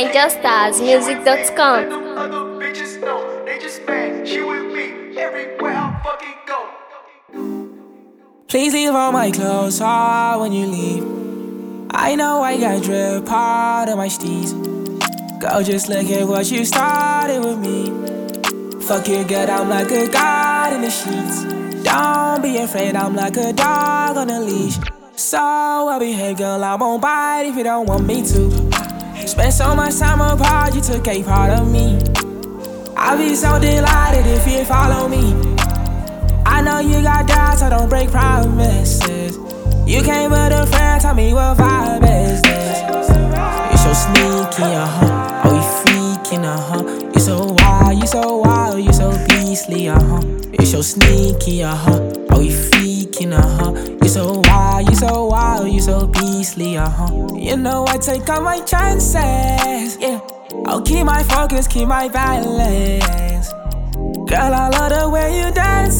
NigerStarsMusic.com. Other bitches know, they just mad. She with me everywhere I fucking go. Please leave all my clothes on when you leave. I know I got drip out of my steez. Girl, just look at what you started with me. Fuck you, girl, I'm like a god in the sheets. Don't be afraid, I'm like a dog on a leash. So I'll behave, girl, I won't bite if you don't want me to. Spent so much time apart, you took a part of me. I'll be so delighted if you follow me. I know you got doubts, so don't break promises. You came with a friend, tell me what vibe is this. You so sneaky, oh we freaking, You so wild, you so wild, you so beastly, You so sneaky, oh we freaking, You so wild, you so wild, you so beastly, You know I take all my chances, yeah. I'll keep my focus, keep my balance. Girl, I love the way you dance.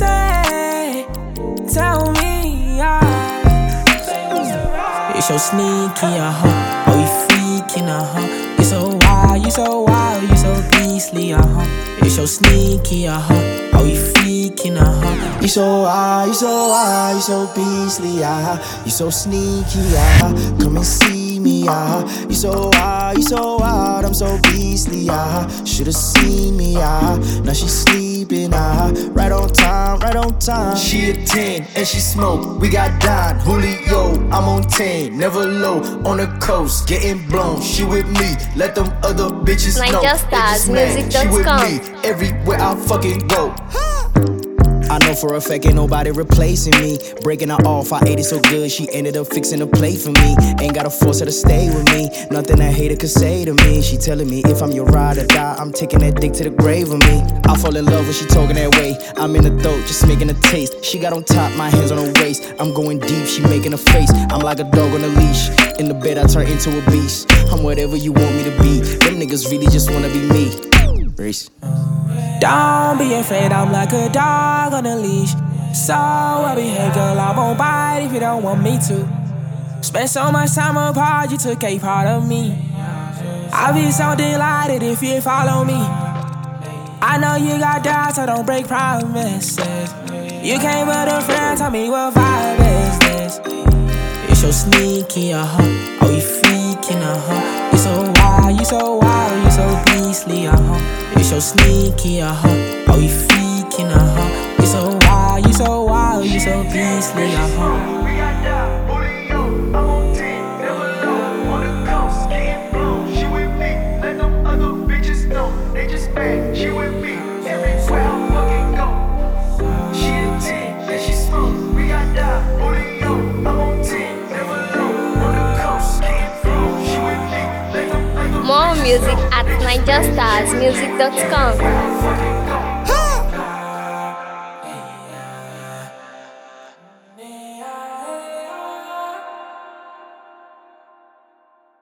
Tell me, you so sneaky, oh you freaking, You so wild, you so wild, you so beastly, You so sneaky, oh you freaking, You so wild, you so wild, you so beastly, You so sneaky, come and see me, You so wild, I'm so beastly, Should've seen me, now she's sleeping, right on time, right on time. She a 10 and she smoke, we got Don, Julio, I'm on 10, never low, on the coast, getting blown. She with me, let them other bitches know. She with me, everywhere I fucking go. I know for a fact ain't nobody replacing me. Breaking her off, I ate it so good, she ended up fixing a plate for me. Ain't gotta force her to stay with me, nothing a hater could say to me. She telling me if I'm your ride or die, I'm taking that dick to the grave with me. I fall in love when she talking that way. I'm in the throat, just making a taste. She got on top, my hands on her waist. I'm going deep, she making a face. I'm like a dog on a leash. In the bed, I turn into a beast. I'm whatever you want me to be. Them niggas really just wanna be me. Reese. Don't be afraid, I'm like a dog on a leash. So I'll behave, girl, I won't bite if you don't want me to. Spent so much time apart, you took a part of me. I'll be so delighted if you follow me. I know you got doubts, so don't break promises. You came with a friend, tell me what vibe is this. You so sneaky, oh you freaking, You so wild, you so wild, you so beastly, You so sneaky, oh you freaking, You so wild, you so wild, you so beastly, We got Don, Julio, I'm on 10, never low, on the coast, getting blown. She with me, let them other bitches know, they just mad. She with me, everywhere I fucking go. She a 10 and she smoke, we got Don, Julio, I'm on 10, never low, on the coast, getting blown. She with me, let them other More music at NigerStarsMusic.com. fucking go.